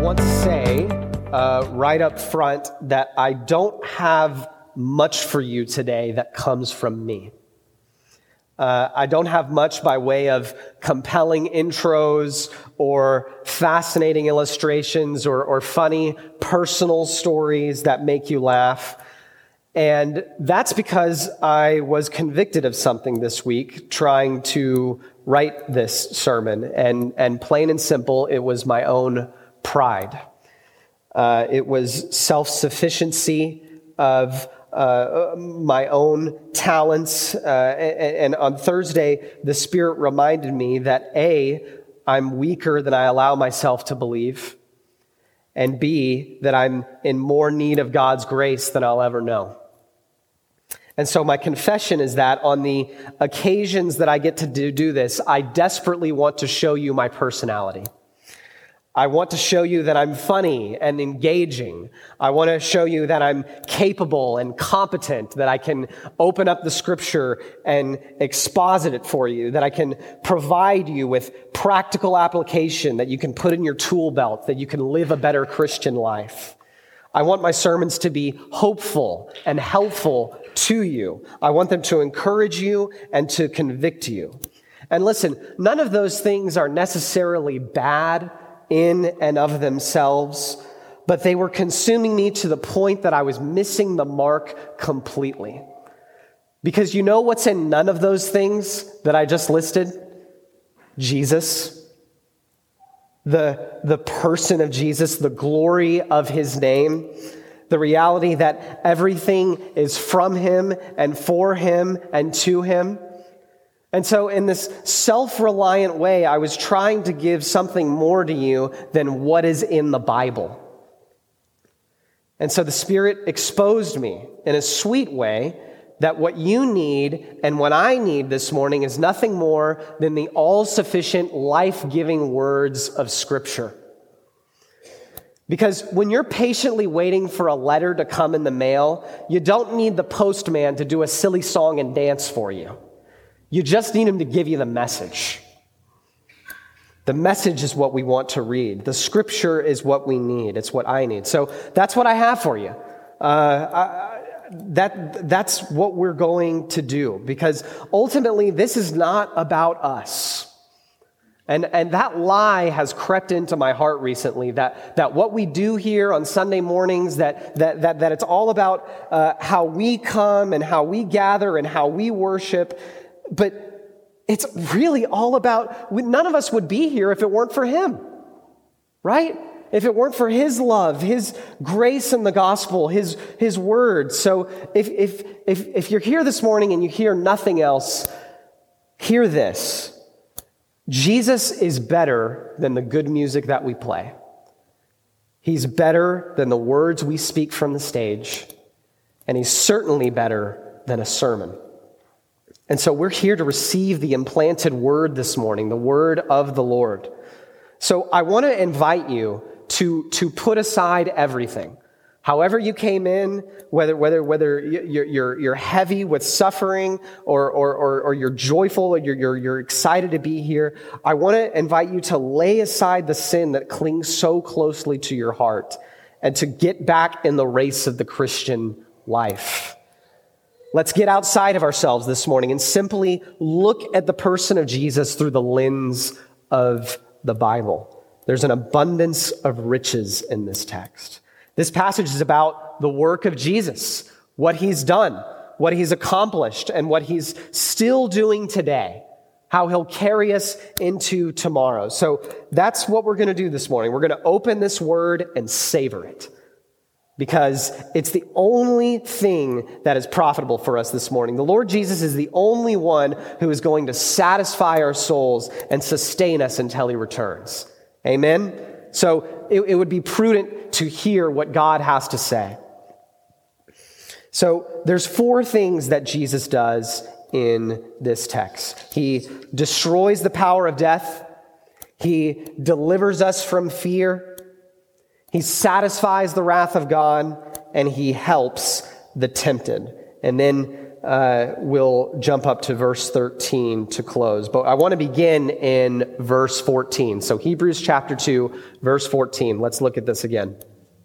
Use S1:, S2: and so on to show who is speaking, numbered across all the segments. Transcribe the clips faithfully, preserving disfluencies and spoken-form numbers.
S1: want to say uh, right up front that I don't have much for you today that comes from me. Uh, I don't have much by way of compelling intros or fascinating illustrations or, or funny personal stories that make you laugh. And that's because I was convicted of something this week trying to write this sermon. And, and plain and simple, it was my own pride. Uh, it was self-sufficiency of uh, my own talents. Uh, and, and on Thursday, the Spirit reminded me that A, I'm weaker than I allow myself to believe, and B, that I'm in more need of God's grace than I'll ever know. And so my confession is that on the occasions that I get to do, do this, I desperately want to show you my personality. I want to show you that I'm funny and engaging. I want to show you that I'm capable and competent, that I can open up the scripture and exposit it for you, that I can provide you with practical application that you can put in your tool belt, that you can live a better Christian life. I want my sermons to be hopeful and helpful to you. I want them to encourage you and to convict you. And listen, none of those things are necessarily bad in and of themselves, but they were consuming me to the point that I was missing the mark completely. Because you know what's in none of those things that I just listed? Jesus. The, the person of Jesus, the glory of his name, the reality that everything is from him and for him and to him. And so in this self-reliant way, I was trying to give something more to you than what is in the Bible. And so the Spirit exposed me in a sweet way that what you need and what I need this morning is nothing more than the all-sufficient, life-giving words of Scripture. Because when you're patiently waiting for a letter to come in the mail, you don't need the postman to do a silly song and dance for you. You just need him to give you the message. The message is what we want to read. The Scripture is what we need. It's what I need. So that's what I have for you. Uh, I, That that's what we're going to do, because ultimately this is not about us. And and that lie has crept into my heart recently, that that what we do here on Sunday mornings, that that that, that it's all about uh, how we come and how we gather and how we worship, but it's really all about, none of us would be here if it weren't for him, right? If it weren't for his love, his grace in the gospel, his his word. So if if if if you're here this morning and you hear nothing else, hear this. Jesus is better than the good music that we play. He's better than the words we speak from the stage. And he's certainly better than a sermon. And so we're here to receive the implanted word this morning, the word of the Lord. So I want to invite you to, to put aside everything. However you came in, whether whether whether you're you're, you're heavy with suffering or or or, or you're joyful or you're, you're you're excited to be here, I want to invite you to lay aside the sin that clings so closely to your heart and to get back in the race of the Christian life. Let's get outside of ourselves this morning and simply look at the person of Jesus through the lens of the Bible. There's an abundance of riches in this text. This passage is about the work of Jesus, what he's done, what he's accomplished, and what he's still doing today, how he'll carry us into tomorrow. So that's what we're going to do this morning. We're going to open this word and savor it, because it's the only thing that is profitable for us this morning. The Lord Jesus is the only one who is going to satisfy our souls and sustain us until he returns. Amen? So it, it would be prudent to hear what God has to say. So there's four things that Jesus does in this text. He destroys the power of death. He delivers us from fear. He satisfies the wrath of God, and he helps the tempted. And then uh, we'll jump up to verse thirteen to close. But I want to begin in verse fourteen. So Hebrews chapter two, verse fourteen. Let's look at this again.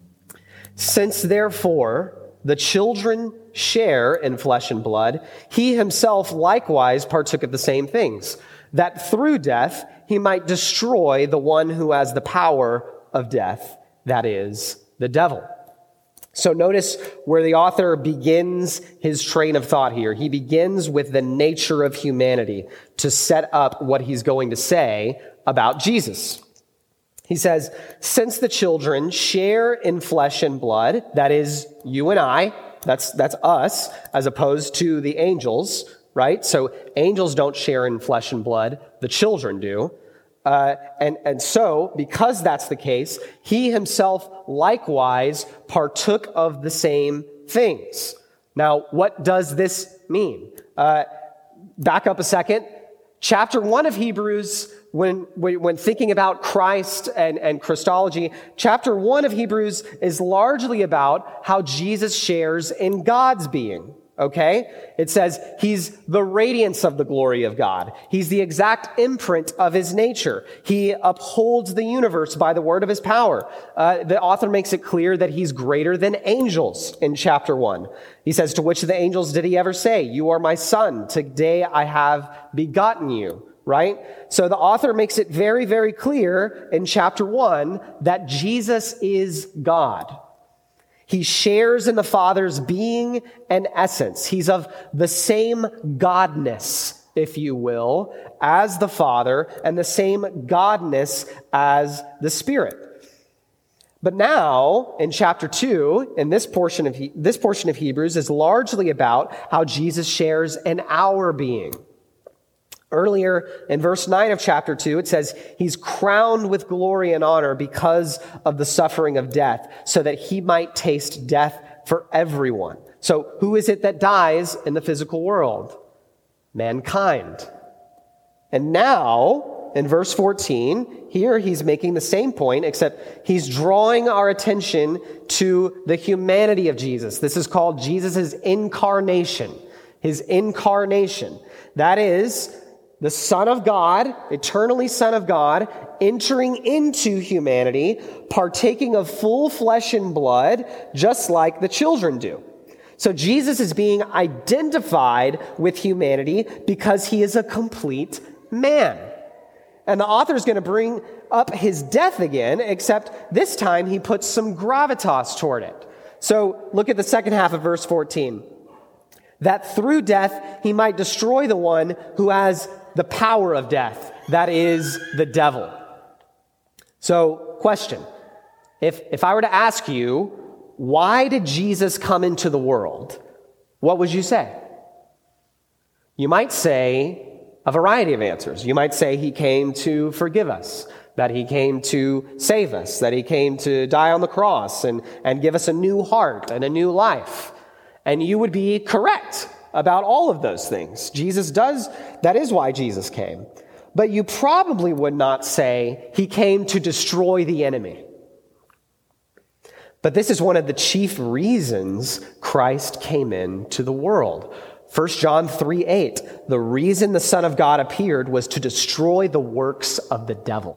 S1: Since therefore the children share in flesh and blood, he himself likewise partook of the same things, that through death he might destroy the one who has the power of death, that is, the devil. So notice where the author begins his train of thought here. He begins with the nature of humanity to set up what he's going to say about Jesus. He says, since the children share in flesh and blood, that is, you and I, that's, that's us, as opposed to the angels, right? So angels don't share in flesh and blood, the children do. Uh, and, and so, because that's the case, he himself likewise partook of the same things. Now, what does this mean? Uh, back up a second. Chapter one of Hebrews, when, when thinking about Christ and, and Christology, chapter one of Hebrews is largely about how Jesus shares in God's being. Okay? It says he's the radiance of the glory of God. He's the exact imprint of his nature. He upholds the universe by the word of his power. Uh, the author makes it clear that he's greater than angels in chapter one. He says, to which of the angels did he ever say, you are my son, today I have begotten you, right? So the author makes it very, very clear in chapter one that Jesus is God. He shares in the Father's being and essence. He's of the same godness, if you will, as the Father, and the same godness as the Spirit. But now, in chapter two, in this portion of he- this portion of Hebrews is largely about how Jesus shares in our being. Earlier in verse nine of chapter two, it says, he's crowned with glory and honor because of the suffering of death, so that he might taste death for everyone. So who is it that dies in the physical world? Mankind. And now, in verse fourteen, here he's making the same point, except he's drawing our attention to the humanity of Jesus. This is called Jesus' incarnation. His incarnation. That is, the Son of God, eternally Son of God, entering into humanity, partaking of full flesh and blood, just like the children do. So Jesus is being identified with humanity because he is a complete man. And the author is going to bring up his death again, except this time he puts some gravitas toward it. So look at the second half of verse fourteen. That through death he might destroy the one who has the power of death, that is the devil. So, question. If, if I were to ask you, why did Jesus come into the world? What would you say? You might say a variety of answers. You might say he came to forgive us, that he came to save us, that he came to die on the cross and, and give us a new heart and a new life. And you would be correct about all of those things. Jesus does, that is why Jesus came. But you probably would not say he came to destroy the enemy. But this is one of the chief reasons Christ came into the world. First John three eight, the reason the Son of God appeared was to destroy the works of the devil.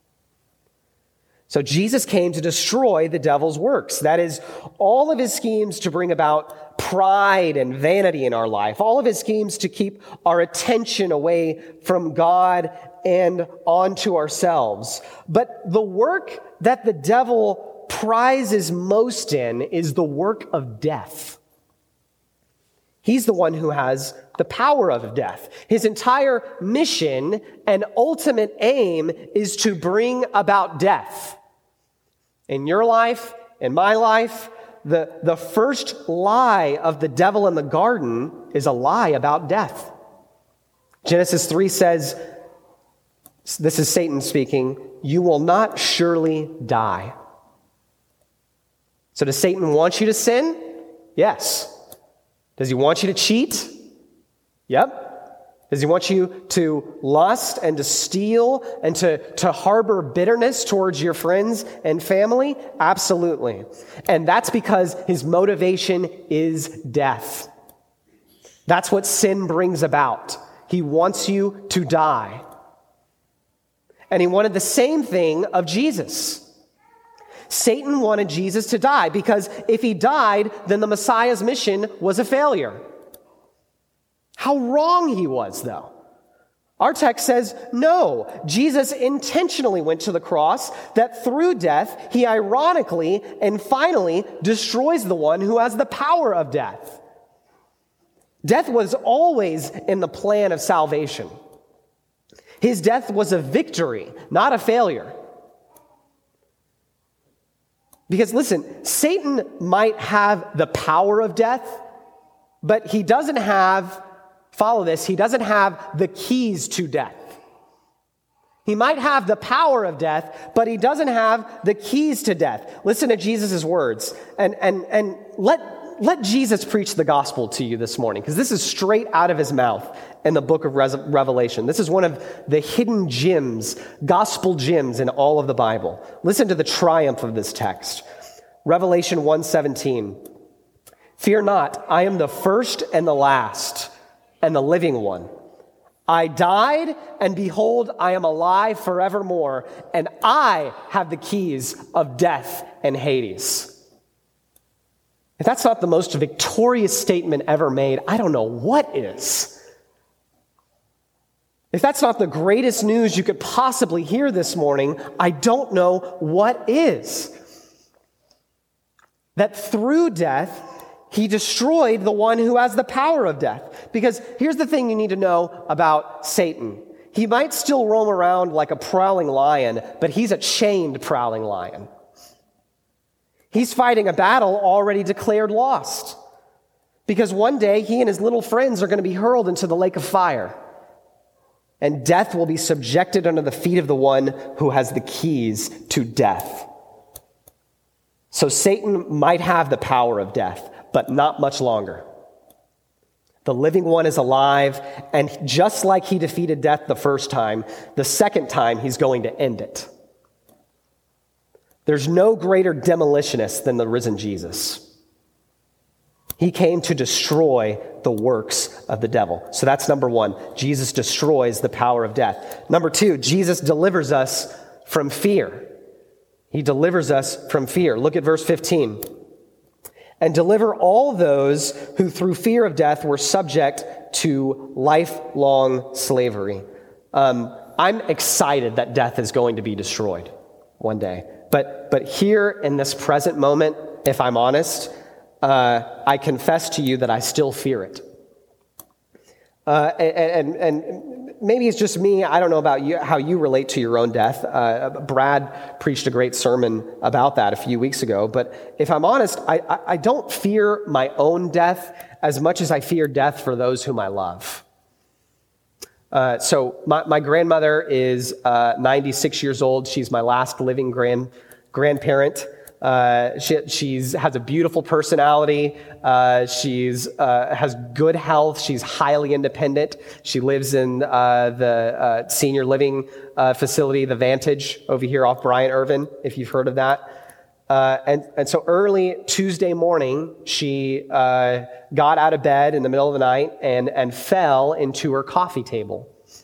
S1: So Jesus came to destroy the devil's works. That is, all of his schemes to bring about pride and vanity in our life, all of his schemes to keep our attention away from God and onto ourselves. But the work that the devil prizes most in is the work of death. He's the one who has the power of death. His entire mission and ultimate aim is to bring about death. In your life, in my life, the, the first lie of the devil in the garden is a lie about death. Genesis three says, this is Satan speaking, you will not surely die. So does Satan want you to sin? Yes. Does he want you to cheat? Yep. Does he want you to lust and to steal and to, to harbor bitterness towards your friends and family? Absolutely. And that's because his motivation is death. That's what sin brings about. He wants you to die. And he wanted the same thing of Jesus. Satan wanted Jesus to die because if he died, then the Messiah's mission was a failure. How wrong he was, though. Our text says, no, Jesus intentionally went to the cross, that through death, he ironically and finally destroys the one who has the power of death. Death was always in the plan of salvation. His death was a victory, not a failure. Because listen, Satan might have the power of death, but he doesn't have, follow this, he doesn't have the keys to death. He might have the power of death, but he doesn't have the keys to death. Listen to Jesus' words and, and, and let, let Jesus preach the gospel to you this morning, because this is straight out of his mouth in the book of Revelation. This is one of the hidden gems, gospel gems in all of the Bible. Listen to the triumph of this text. Revelation one seventeen. Fear not, I am the first and the last and the living one. I died, and behold, I am alive forevermore, and I have the keys of death and Hades. If that's not the most victorious statement ever made, I don't know what is. If that's not the greatest news you could possibly hear this morning, I don't know what is. That through death, he destroyed the one who has the power of death. Because here's the thing you need to know about Satan. He might still roam around like a prowling lion, but he's a chained prowling lion. He's fighting a battle already declared lost. Because one day he and his little friends are going to be hurled into the lake of fire. And death will be subjected under the feet of the one who has the keys to death. So Satan might have the power of death, but not much longer. The living one is alive, and just like he defeated death the first time, the second time he's going to end it. There's no greater demolitionist than the risen Jesus. He came to destroy the works of the devil. So that's number one. Jesus destroys the power of death. Number two, Jesus delivers us from fear. He delivers us from fear. Look at verse fifteen. And deliver all those who through fear of death were subject to lifelong slavery. Um, I'm excited that death is going to be destroyed one day. But, but here in this present moment, if I'm honest, Uh, I confess to you that I still fear it. Uh, and, and, and maybe it's just me. I don't know about you, how you relate to your own death. Uh, Brad preached a great sermon about that a few weeks ago. But if I'm honest, I, I, I don't fear my own death as much as I fear death for those whom I love. Uh, so my, my grandmother is uh, ninety-six years old. She's my last living grand grandparent. Uh, she she's, has a beautiful personality. Uh, she's uh, has good health. She's highly independent. She lives in uh, the uh, senior living uh, facility, the Vantage, over here off Bryant Irvin, if you've heard of that. Uh, and, and so early Tuesday morning, she uh, got out of bed in the middle of the night and, and fell into her coffee table.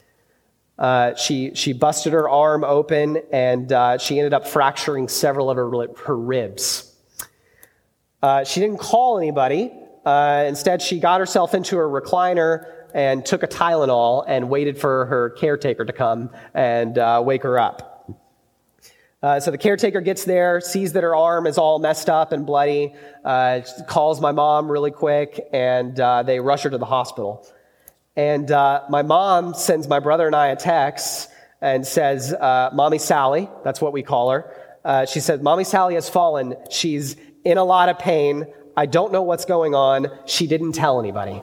S1: Uh, she she busted her arm open, and uh, she ended up fracturing several of her, her ribs. Uh, she didn't call anybody. Uh, instead, she got herself into her recliner and took a Tylenol and waited for her caretaker to come and uh, wake her up. Uh, so the caretaker gets there, sees that her arm is all messed up and bloody, uh, calls my mom really quick, and uh, they rush her to the hospital. And uh, my mom sends my brother and I a text and says, uh, Mommy Sally, that's what we call her. Uh, she said, Mommy Sally has fallen. She's in a lot of pain. I don't know what's going on. She didn't tell anybody.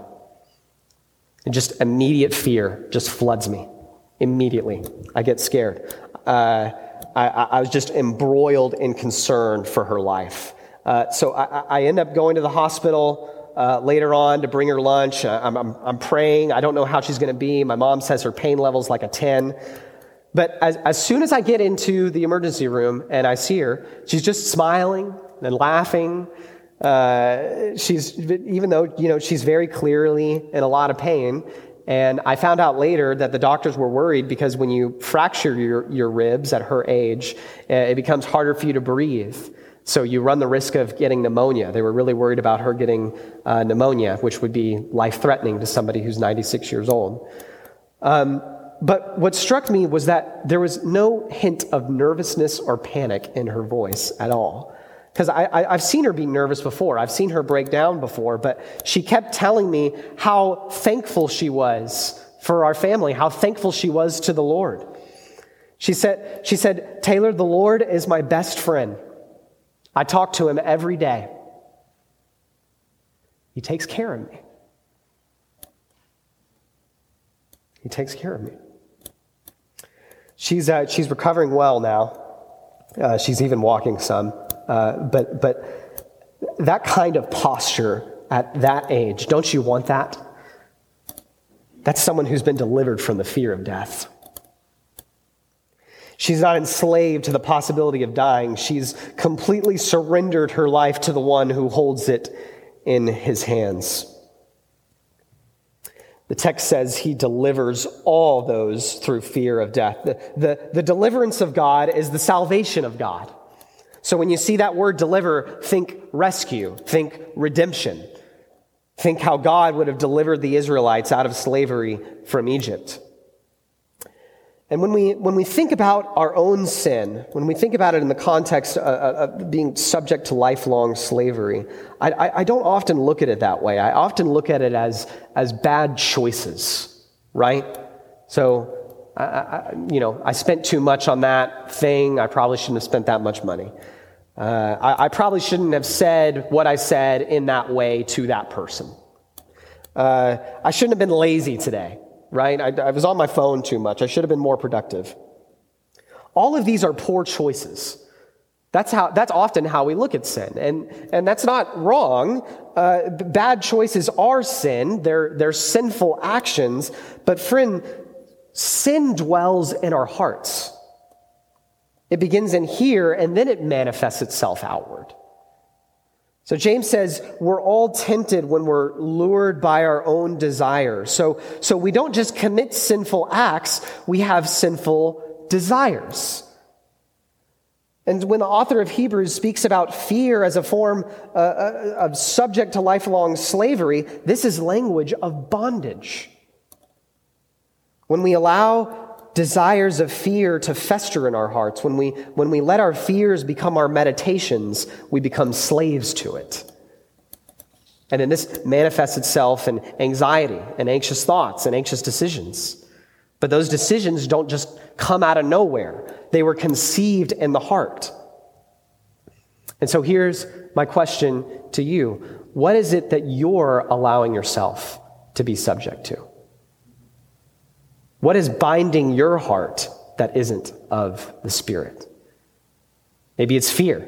S1: And just immediate fear just floods me. Immediately. I get scared. Uh, I, I was just embroiled in concern for her life. Uh, so I, I end up going to the hospital Uh, later on to bring her lunch. Uh, I'm, I'm, I'm praying. I don't know how she's going to be. My mom says her pain level's like a ten. But as, as soon as I get into the emergency room and I see her, she's just smiling and laughing. Uh, she's, even though, you know, she's very clearly in a lot of pain. And I found out later that the doctors were worried because when you fracture your, your ribs at her age, uh, it becomes harder for you to breathe. So you run the risk of getting pneumonia. They were really worried about her getting uh, pneumonia, which would be life-threatening to somebody who's ninety-six years old. Um, but what struck me was that there was no hint of nervousness or panic in her voice at all. Because I, I, I've seen her be nervous before. I've seen her break down before, but she kept telling me how thankful she was for our family, how thankful she was to the Lord. She said, she said, Taylor, the Lord is my best friend. I talk to him every day. He takes care of me. He takes care of me. She's uh, she's recovering well now. Uh, she's even walking some. Uh, but but that kind of posture at that age, don't you want that? That's someone who's been delivered from the fear of death. She's not enslaved to the possibility of dying. She's completely surrendered her life to the one who holds it in his hands. The text says he delivers all those through fear of death. The, the, the deliverance of God is the salvation of God. So when you see that word deliver, think rescue, think redemption. Think how God would have delivered the Israelites out of slavery from Egypt. And when we when we think about our own sin, when we think about it in the context of, of being subject to lifelong slavery, I, I, I don't often look at it that way. I often look at it as as bad choices, right? So, I, I, you know, I spent too much on that thing. I probably shouldn't have spent that much money. Uh, I, I probably shouldn't have said what I said in that way to that person. Uh, I shouldn't have been lazy today. Right? I, I was on my phone too much. I should have been more productive. All of these are poor choices. That's how. That's often how we look at sin, and and that's not wrong. Uh, bad choices are sin. They're they're sinful actions. But friend, sin dwells in our hearts. It begins in here, and then it manifests itself outward. So James says we're all tempted when we're lured by our own desires. So, so we don't just commit sinful acts, we have sinful desires. And when the author of Hebrews speaks about fear as a form uh, of subject to lifelong slavery, this is language of bondage. When we allow desires of fear to fester in our hearts, when we when we let our fears become our meditations, we become slaves to it. And then this manifests itself in anxiety and anxious thoughts and anxious decisions. But those decisions don't just come out of nowhere. They were conceived in the heart. And so here's my question to you. What is it that you're allowing yourself to be subject to? What is binding your heart that isn't of the Spirit? Maybe it's fear.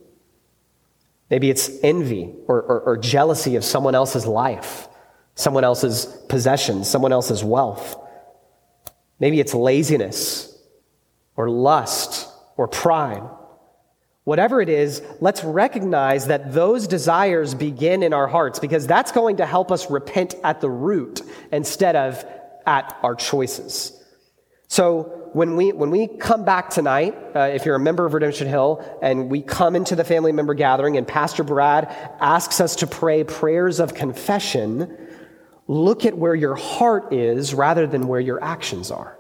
S1: Maybe it's envy or, or, or jealousy of someone else's life, someone else's possessions, someone else's wealth. Maybe it's laziness or lust or pride. Whatever it is, let's recognize that those desires begin in our hearts, because that's going to help us repent at the root instead of at our choices. So when we when we come back tonight, uh, if you're a member of Redemption Hill, and we come into the family member gathering and Pastor Brad asks us to pray prayers of confession, look at where your heart is rather than where your actions are.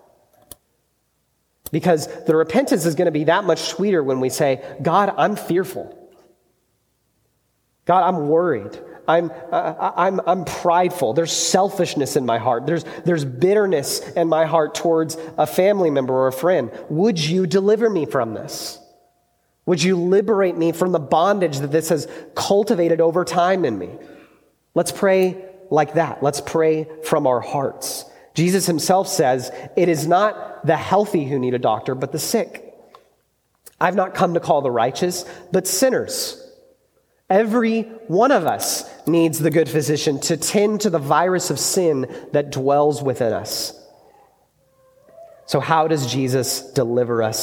S1: Because the repentance is going to be that much sweeter when we say, God, I'm fearful. God, I'm worried. I'm, uh, I'm, I'm prideful. There's selfishness in my heart. There's, there's bitterness in my heart towards a family member or a friend. Would you deliver me from this? Would you liberate me from the bondage that this has cultivated over time in me? Let's pray like that. Let's pray from our hearts. Jesus himself says, it is not the healthy who need a doctor, but the sick. I've not come to call the righteous, but sinners. Every one of us needs the good physician to tend to the virus of sin that dwells within us. So how does Jesus deliver us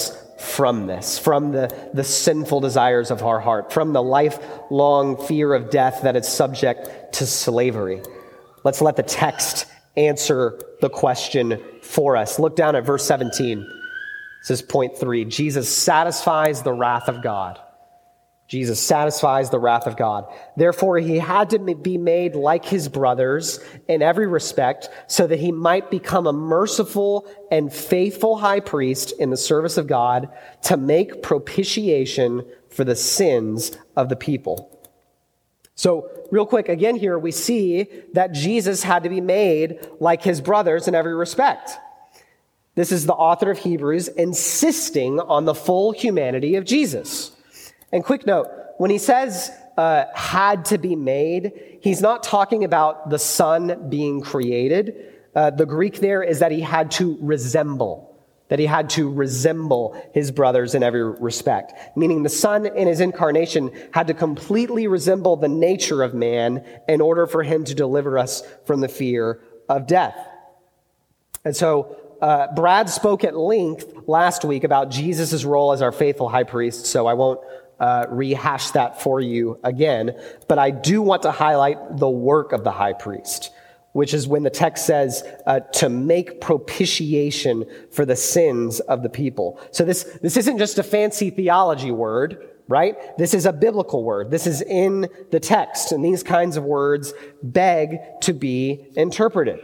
S1: from this, from the, the sinful desires of our heart, from the lifelong fear of death that is subject to slavery. Let's let the text answer the question for us. Look down at verse seventeen. This is point three. Jesus satisfies the wrath of God. Jesus satisfies the wrath of God. Therefore, he had to be made like his brothers in every respect, so that he might become a merciful and faithful high priest in the service of God to make propitiation for the sins of the people. So, real quick, again here, we see that Jesus had to be made like his brothers in every respect. This is the author of Hebrews insisting on the full humanity of Jesus. And quick note, when he says uh, had to be made, he's not talking about the Son being created. Uh, the Greek there is that he had to resemble, that he had to resemble his brothers in every respect. Meaning the Son in his incarnation had to completely resemble the nature of man in order for him to deliver us from the fear of death. And so uh, Brad spoke at length last week about Jesus' role as our faithful high priest, so I won't Uh, rehash that for you again, but I do want to highlight the work of the high priest, which is when the text says uh, to make propitiation for the sins of the people. So this, this isn't just a fancy theology word, right? This is a biblical word. This is in the text, and these kinds of words beg to be interpreted.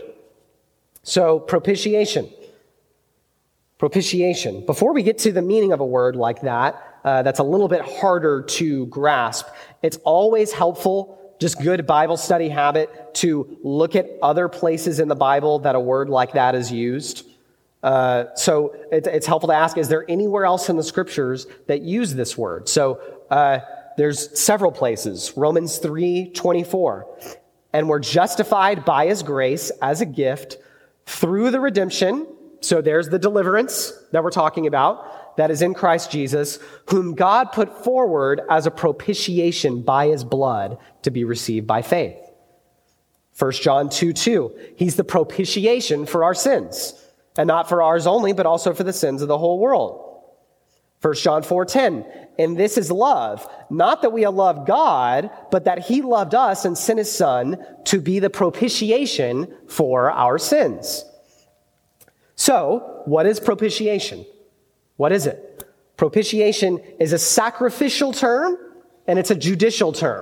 S1: So propitiation. Propitiation. Before we get to the meaning of a word like that, Uh, that's a little bit harder to grasp. It's always helpful, just good Bible study habit, to look at other places in the Bible that a word like that is used. Uh, so it, it's helpful to ask, is there anywhere else in the scriptures that use this word? So uh, there's several places. Romans three twenty-four. And we're justified by his grace as a gift through the redemption. So there's the deliverance that we're talking about. That is in Christ Jesus, whom God put forward as a propitiation by his blood to be received by faith. First John two two, he's the propitiation for our sins, and not for ours only, but also for the sins of the whole world. First John four ten, and this is love, not that we have loved God, but that he loved us and sent his son to be the propitiation for our sins. So, what is propitiation? What is it? Propitiation is a sacrificial term, and it's a judicial term.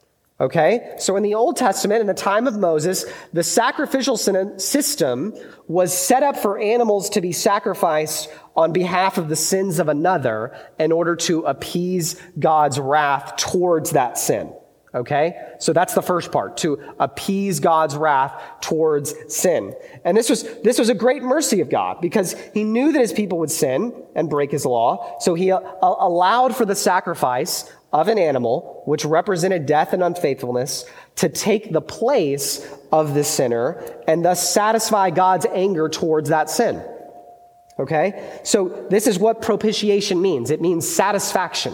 S1: Okay? So in the Old Testament, in the time of Moses, the sacrificial system was set up for animals to be sacrificed on behalf of the sins of another in order to appease God's wrath towards that sin. Okay? So that's the first part, to appease God's wrath towards sin. And this was, this was a great mercy of God because he knew that his people would sin and break his law. So he uh, allowed for the sacrifice of an animal, which represented death and unfaithfulness, to take the place of the sinner and thus satisfy God's anger towards that sin. Okay? So this is what propitiation means. It means satisfaction.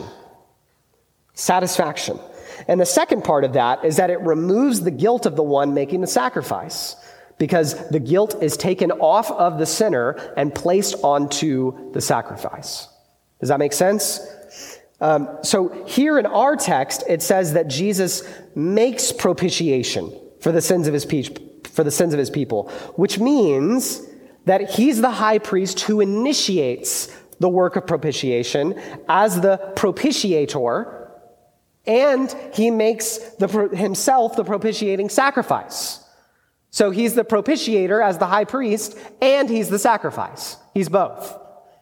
S1: Satisfaction. And the second part of that is that it removes the guilt of the one making the sacrifice, because the guilt is taken off of the sinner and placed onto the sacrifice. Does that make sense? Um, so here in our text, it says that Jesus makes propitiation for the sins of his pe- for the sins of his people, which means that he's the high priest who initiates the work of propitiation as the propitiator. And he makes the, himself the propitiating sacrifice. So he's the propitiator as the high priest, and he's the sacrifice. He's both.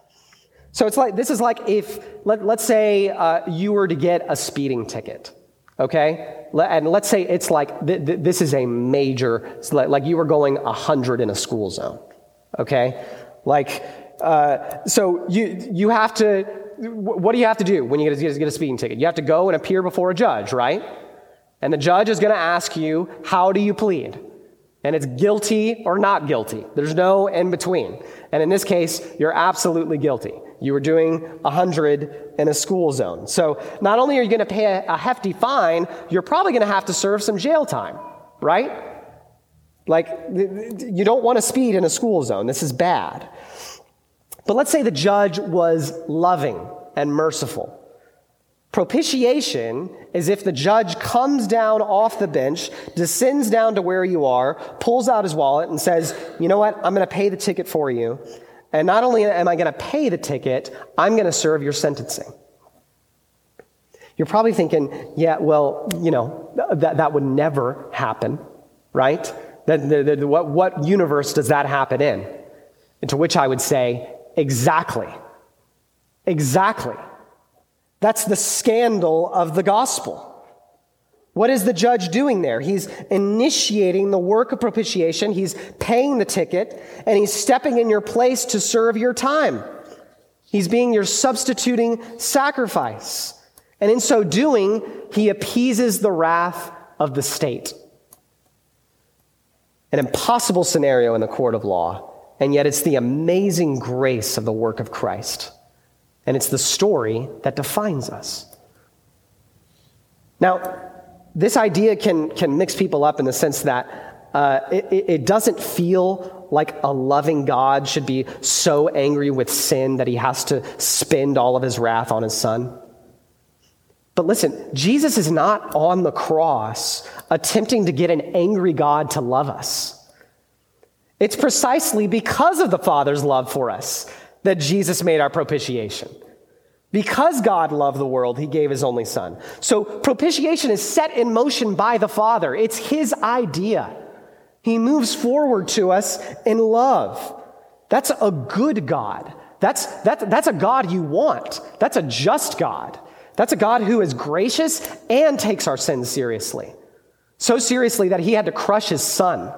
S1: So it's like, this is like if, let, let's say uh, you were to get a speeding ticket, okay? And let's say it's like, th- th- this is a major, like you were going one hundred in a school zone, okay? Like, uh, so you you have to, what do you have to do when you get a, get a speeding ticket? You have to go and appear before a judge, right? And the judge is going to ask you, how do you plead? And it's guilty or not guilty. There's no in between. And in this case, you're absolutely guilty. You were doing one hundred in a school zone. So not only are you going to pay a, a hefty fine, you're probably going to have to serve some jail time, right? Like, you don't want to speed in a school zone. This is bad. But let's say the judge was loving and merciful. Propitiation is if the judge comes down off the bench, descends down to where you are, pulls out his wallet and says, you know what, I'm going to pay the ticket for you. And not only am I going to pay the ticket, I'm going to serve your sentencing. You're probably thinking, yeah, well, you know, that, that would never happen, right? That, the, the, what, what universe does that happen in? And to which I would say, exactly. Exactly. That's the scandal of the gospel. What is the judge doing there? He's initiating the work of propitiation. He's paying the ticket, and he's stepping in your place to serve your time. He's being your substituting sacrifice. And in so doing, he appeases the wrath of the state. An impossible scenario in the court of law, and yet it's the amazing grace of the work of Christ. And it's the story that defines us. Now, this idea can, can mix people up in the sense that uh, it, it doesn't feel like a loving God should be so angry with sin that he has to spend all of his wrath on his son. But listen, Jesus is not on the cross attempting to get an angry God to love us. It's precisely because of the Father's love for us that Jesus made our propitiation. Because God loved the world, he gave his only son. So propitiation is set in motion by the Father. It's his idea. He moves forward to us in love. That's a good God. That's, that, that's a God you want. That's a just God. That's a God who is gracious and takes our sins seriously. So seriously that he had to crush his son.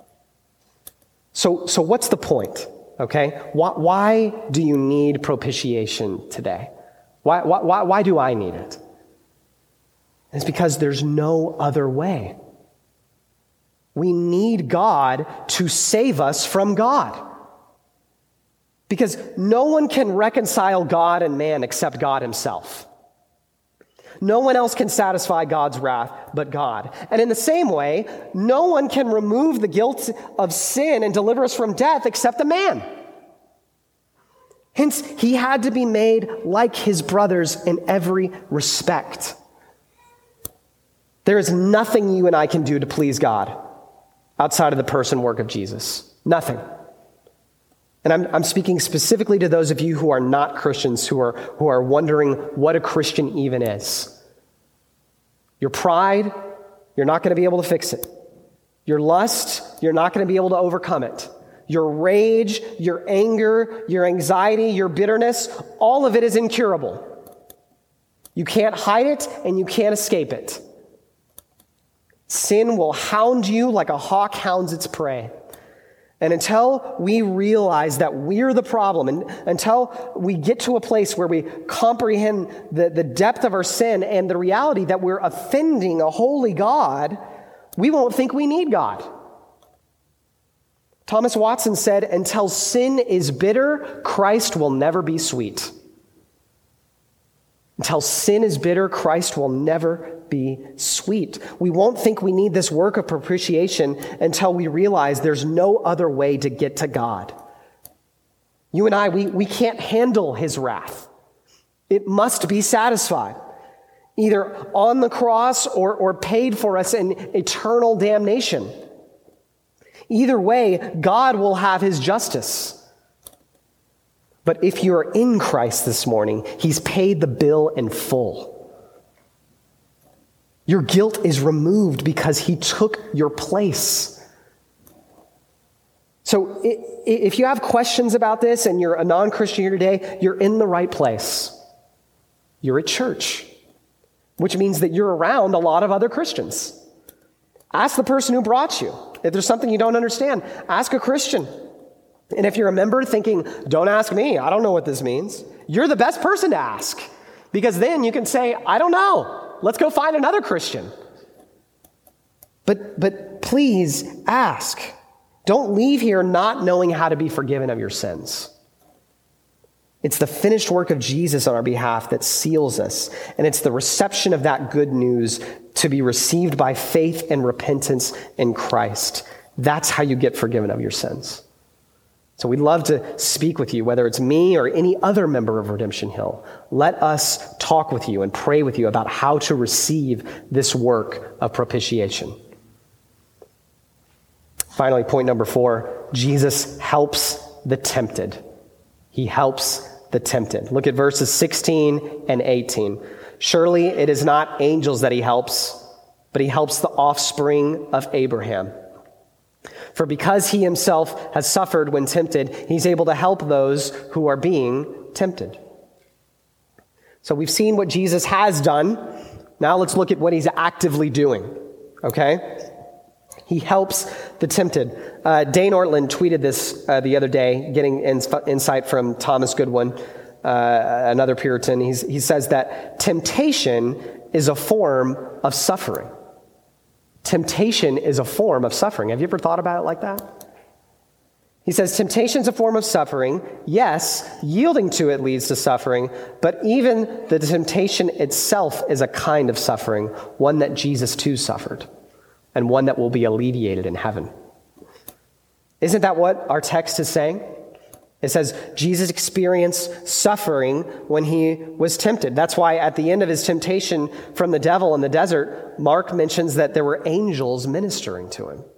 S1: So, so what's the point? Okay? Why, why do you need propitiation today? Why, why, why do I need it? It's because there's no other way. We need God to save us from God. Because no one can reconcile God and man except God himself. No one else can satisfy God's wrath but God. And in the same way, no one can remove the guilt of sin and deliver us from death except a man. Hence, he had to be made like his brothers in every respect. There is nothing you and I can do to please God outside of the person work of Jesus. Nothing. And I'm, I'm speaking specifically to those of you who are not Christians, who are, who are wondering what a Christian even is. Your pride, you're not going to be able to fix it. Your lust, you're not going to be able to overcome it. Your rage, your anger, your anxiety, your bitterness, all of it is incurable. You can't hide it and you can't escape it. Sin will hound you like a hawk hounds its prey. And until we realize that we're the problem, and until we get to a place where we comprehend the, the depth of our sin and the reality that we're offending a holy God, we won't think we need God. Thomas Watson said, until sin is bitter, Christ will never be sweet. Until sin is bitter, Christ will never be sweet. We won't think we need this work of propitiation until we realize there's no other way to get to God. You and I, we, we can't handle his wrath. It must be satisfied, either on the cross or, or paid for us in eternal damnation. Either way, God will have his justice. But if you're in Christ this morning, he's paid the bill in full. Your guilt is removed because he took your place. So if you have questions about this and you're a non-Christian here today, you're in the right place. You're at church, which means that you're around a lot of other Christians. Ask the person who brought you. If there's something you don't understand, ask a Christian. And if you're a member thinking, don't ask me, I don't know what this means, you're the best person to ask. Because then you can say, I don't know. Let's go find another Christian. But, but please ask. Don't leave here not knowing how to be forgiven of your sins. It's the finished work of Jesus on our behalf that seals us. And it's the reception of that good news to be received by faith and repentance in Christ. That's how you get forgiven of your sins. So we'd love to speak with you, whether it's me or any other member of Redemption Hill. Let us talk with you and pray with you about how to receive this work of propitiation. Finally, point number four, Jesus helps the tempted. He helps the tempted. Look at verses sixteen and eighteen. Surely it is not angels that he helps, but he helps the offspring of Abraham. For because he himself has suffered when tempted, he's able to help those who are being tempted. So we've seen what Jesus has done. Now let's look at what he's actively doing. Okay? He helps the tempted. Uh, Dane Ortland tweeted this uh, the other day, getting ins- insight from Thomas Goodwin, uh, another Puritan. He's, he says that temptation is a form of suffering. Temptation is a form of suffering. Have you ever thought about it like that? He says, temptation is a form of suffering. Yes, yielding to it leads to suffering, but even the temptation itself is a kind of suffering, one that Jesus too suffered, and one that will be alleviated in heaven. Isn't that what our text is saying? It says Jesus experienced suffering when he was tempted. That's why at the end of his temptation from the devil in the desert, Mark mentions that there were angels ministering to him.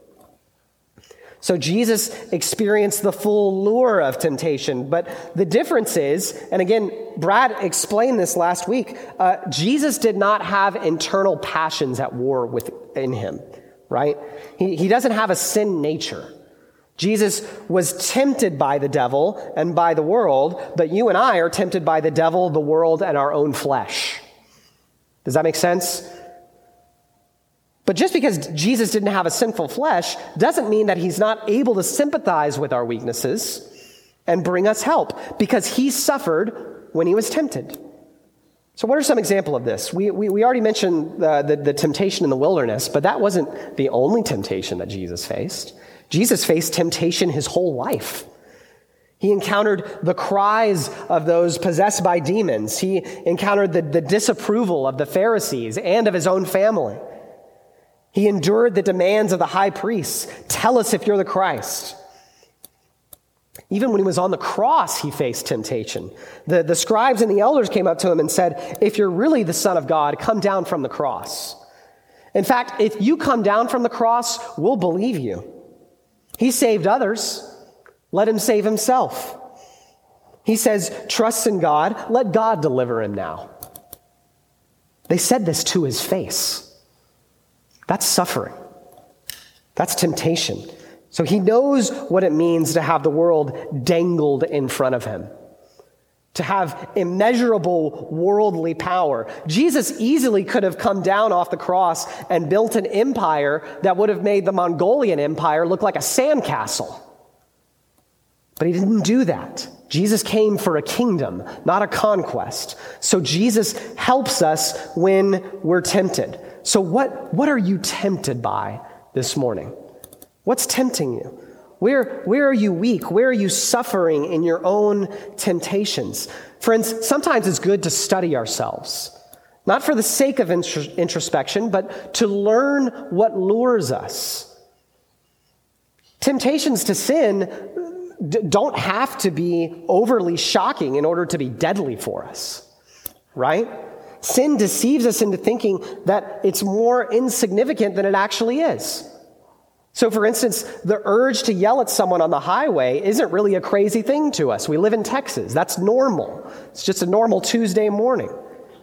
S1: So Jesus experienced the full lure of temptation, but the difference is, and again, Brad explained this last week, uh, Jesus did not have internal passions at war within him, right? He, he doesn't have a sin nature. Jesus was tempted by the devil and by the world, but you and I are tempted by the devil, the world, and our own flesh. Does that make sense? But just because Jesus didn't have a sinful flesh doesn't mean that he's not able to sympathize with our weaknesses and bring us help, because he suffered when he was tempted. So what are some examples of this? We, we, we already mentioned the, the, the temptation in the wilderness, but that wasn't the only temptation that Jesus faced. Jesus faced temptation his whole life. He encountered the cries of those possessed by demons. He encountered the, the disapproval of the Pharisees and of his own family. He endured the demands of the high priests. Tell us if you're the Christ. Even when he was on the cross, he faced temptation. The, the scribes and the elders came up to him and said, if you're really the Son of God, come down from the cross. In fact, if you come down from the cross, we'll believe you. He saved others. Let him save himself. He says, trust in God. Let God deliver him now. They said this to his face. That's suffering. That's temptation. So he knows what it means to have the world dangled in front of him, to have immeasurable worldly power. Jesus easily could have come down off the cross and built an empire that would have made the Mongolian Empire look like a sandcastle. But he didn't do that. Jesus came for a kingdom, not a conquest. So Jesus helps us when we're tempted. So what, what are you tempted by this morning? What's tempting you? Where, where are you weak? Where are you suffering in your own temptations? Friends, sometimes it's good to study ourselves, not for the sake of intros- introspection, but to learn what lures us. Temptations to sin d- don't have to be overly shocking in order to be deadly for us, right? Sin deceives us into thinking that it's more insignificant than it actually is. So, for instance, the urge to yell at someone on the highway isn't really a crazy thing to us. We live in Texas. That's normal. It's just a normal Tuesday morning.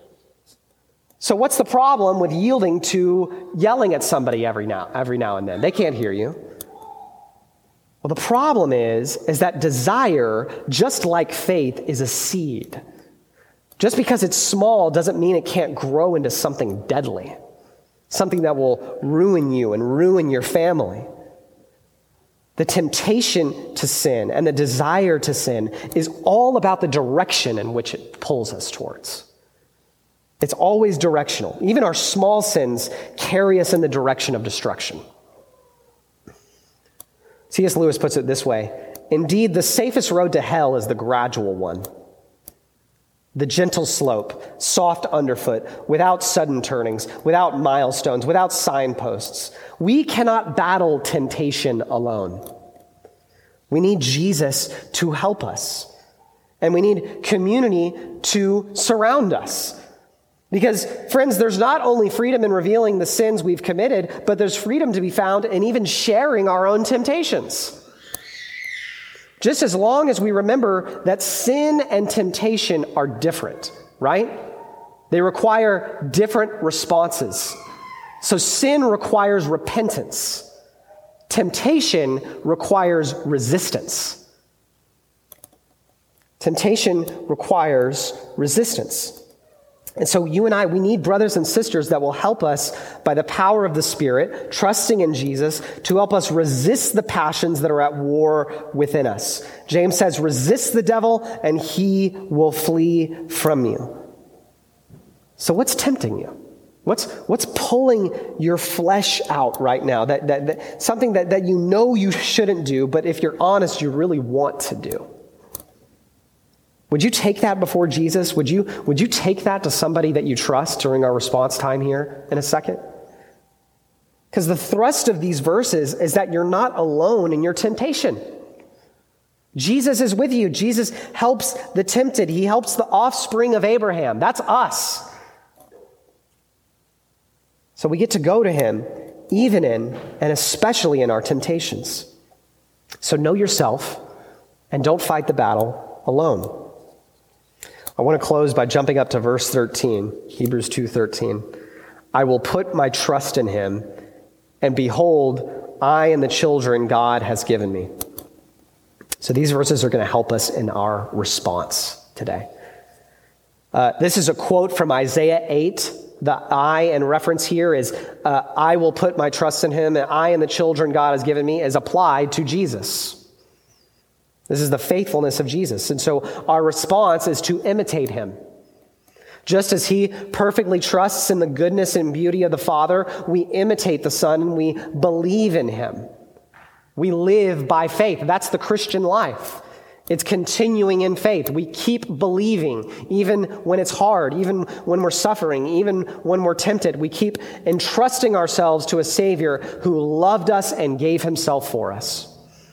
S1: So what's the problem with yielding to yelling at somebody every now, every now and then? They can't hear you. Well, the problem is, is that desire, just like faith, is a seed. Just because it's small doesn't mean it can't grow into something deadly. Something that will ruin you and ruin your family. The temptation to sin and the desire to sin is all about the direction in which it pulls us towards. It's always directional. Even our small sins carry us in the direction of destruction. C S Lewis puts it this way: indeed, the safest road to hell is the gradual one. The gentle slope, soft underfoot, without sudden turnings, without milestones, without signposts. We cannot battle temptation alone. We need Jesus to help us. And we need community to surround us. Because, friends, there's not only freedom in revealing the sins we've committed, but there's freedom to be found in even sharing our own temptations. Just as long as we remember that sin and temptation are different, right? They require different responses. So sin requires repentance. Temptation requires resistance. Temptation requires resistance. And so you and I, we need brothers and sisters that will help us by the power of the Spirit, trusting in Jesus, to help us resist the passions that are at war within us. James says, resist the devil and he will flee from you. So what's tempting you? What's, what's pulling your flesh out right now? That, that, that something that, that you know you shouldn't do, but if you're honest, you really want to do. Would you take that before Jesus? Would you, would you take that to somebody that you trust during our response time here in a second? Because the thrust of these verses is that you're not alone in your temptation. Jesus is with you. Jesus helps the tempted. He helps the offspring of Abraham. That's us. So we get to go to him even in and especially in our temptations. So know yourself and don't fight the battle alone. I want to close by jumping up to verse thirteen, Hebrews two thirteen. I will put my trust in him, and behold, I and the children God has given me. So these verses are going to help us in our response today. Uh, this is a quote from Isaiah eight. The I in reference here is, uh, I will put my trust in him, and I and the children God has given me is applied to Jesus. This is the faithfulness of Jesus. And so our response is to imitate him. Just as he perfectly trusts in the goodness and beauty of the Father, we imitate the Son and we believe in him. We live by faith. That's the Christian life. It's continuing in faith. We keep believing even when it's hard, even when we're suffering, even when we're tempted. We keep entrusting ourselves to a Savior who loved us and gave himself for us.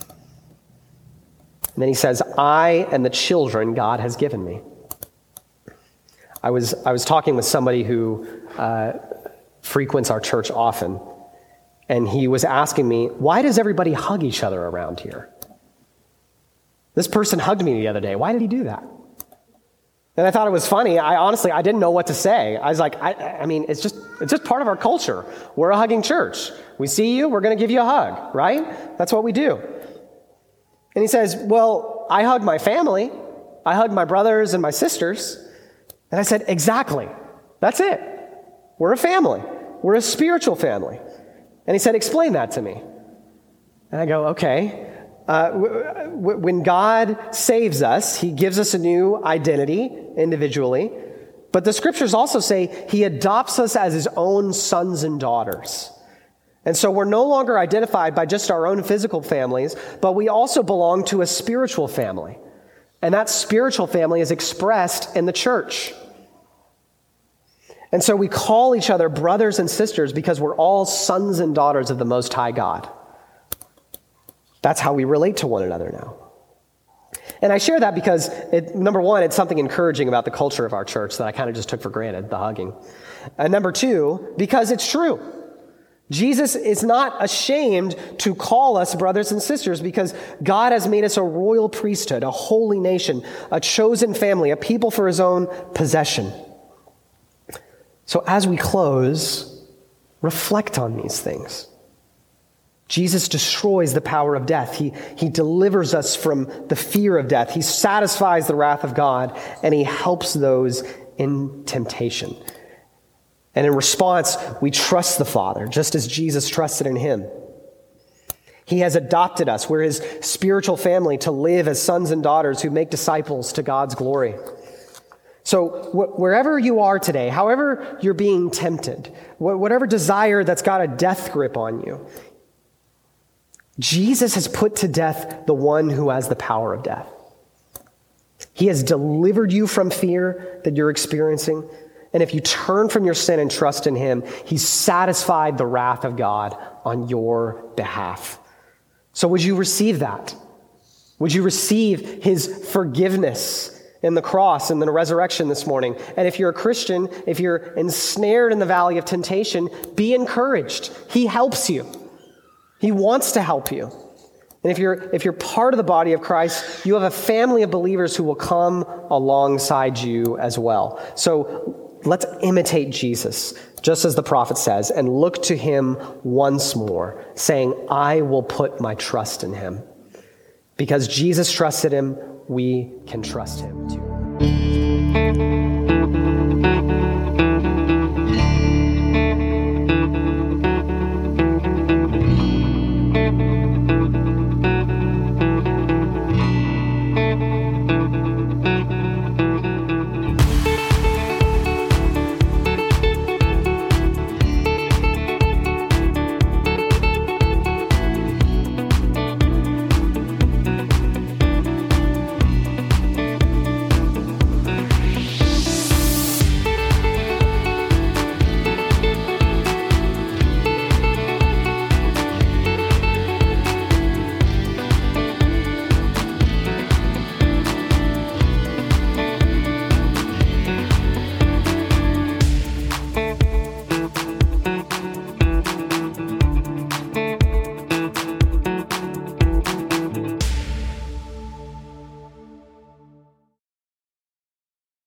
S1: And then he says, I and the children God has given me. I was I was talking with somebody who uh, frequents our church often, and he was asking me, why does everybody hug each other around here? This person hugged me the other day. Why did he do that? And I thought it was funny. I honestly, I didn't know what to say. I was like, I, I mean, it's just it's just part of our culture. We're a hugging church. We see you, we're going to give you a hug, right? That's what we do. And he says, well, I hug my family. I hug my brothers and my sisters. And I said, exactly. That's it. We're a family. We're a spiritual family. And he said, explain that to me. And I go, okay. Uh, w- w- when God saves us, he gives us a new identity individually. But the scriptures also say he adopts us as his own sons and daughters. And so we're no longer identified by just our own physical families, but we also belong to a spiritual family. And that spiritual family is expressed in the church. And so we call each other brothers and sisters because we're all sons and daughters of the Most High God. That's how we relate to one another now. And I share that because, it, number one, it's something encouraging about the culture of our church that I kind of just took for granted, the hugging. And number two, because it's true. Jesus is not ashamed to call us brothers and sisters because God has made us a royal priesthood, a holy nation, a chosen family, a people for his own possession. So as we close, reflect on these things. Jesus destroys the power of death. He, he delivers us from the fear of death. He satisfies the wrath of God, and he helps those in temptation. And in response, we trust the Father, just as Jesus trusted in him. He has adopted us. We're his spiritual family to live as sons and daughters who make disciples to God's glory. So wh- wherever you are today, however you're being tempted, wh- whatever desire that's got a death grip on you, Jesus has put to death the one who has the power of death. He has delivered you from fear that you're experiencing. And if you turn from your sin and trust in him, he's satisfied the wrath of God on your behalf. So would you receive that? Would you receive his forgiveness in the cross and the resurrection this morning? And if you're a Christian, if you're ensnared in the valley of temptation, be encouraged. He helps you. He wants to help you. And if you're if you're part of the body of Christ, you have a family of believers who will come alongside you as well. So let's imitate Jesus, just as the prophet says, and look to him once more, saying, I will put my trust in him. Because Jesus trusted him, we can trust him too.